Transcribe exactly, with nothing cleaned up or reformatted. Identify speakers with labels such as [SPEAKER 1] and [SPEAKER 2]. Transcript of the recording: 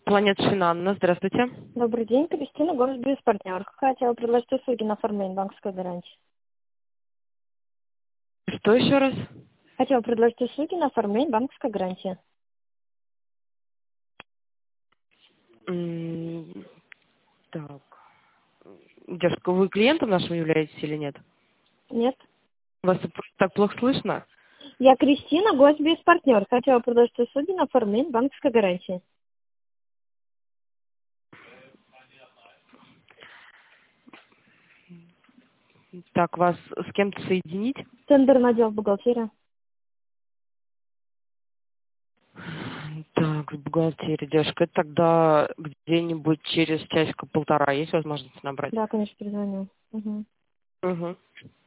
[SPEAKER 1] Планета Шинанна, здравствуйте.
[SPEAKER 2] Добрый день, Кристина, Госбиз партнер. Хотела предложить услуги на оформление банковской гарантии.
[SPEAKER 1] Что еще раз?
[SPEAKER 2] Хотела предложить услуги на оформление банковской гарантии.
[SPEAKER 1] М, Так. Девушка, вы клиентом нашим являетесь или нет?
[SPEAKER 2] Нет?
[SPEAKER 1] Вас просто так плохо слышно?
[SPEAKER 2] Я Кристина, Госбиз партнер. Хотела предложить услуги на оформление банковской гарантии.
[SPEAKER 1] Так, вас с кем-то соединить?
[SPEAKER 2] Тендерный отдел бухгалтерия.
[SPEAKER 1] Так, с бухгалтерией, девушка, это тогда где-нибудь через часика полтора есть возможность набрать?
[SPEAKER 2] Да, конечно, перезвоню. Угу.
[SPEAKER 1] Угу.